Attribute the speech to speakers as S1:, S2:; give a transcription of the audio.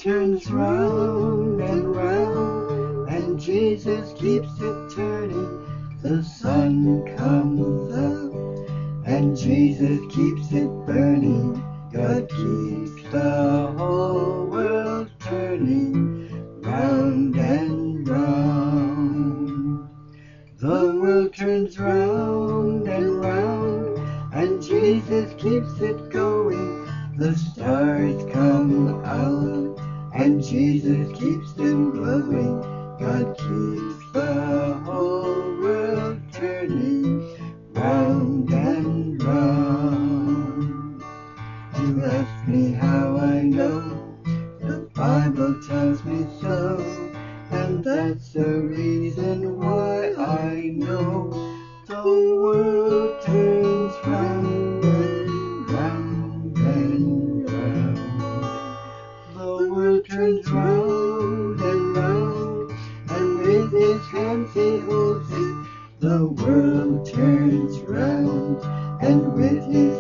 S1: turns round and round, and Jesus keeps it turning. The sun comes up, and Jesus keeps it burning. God keeps the whole world turning round and round. The world turns round and round, and Jesus keeps it going. The stars come out, and Jesus keeps them glowing. God keeps the whole world turning round and round. You ask me how I know, the Bible tells me so, and that's the reason why I know the world turns round and round and round. The world turns round and round, and with his hands he holds it. The world turns round, and with his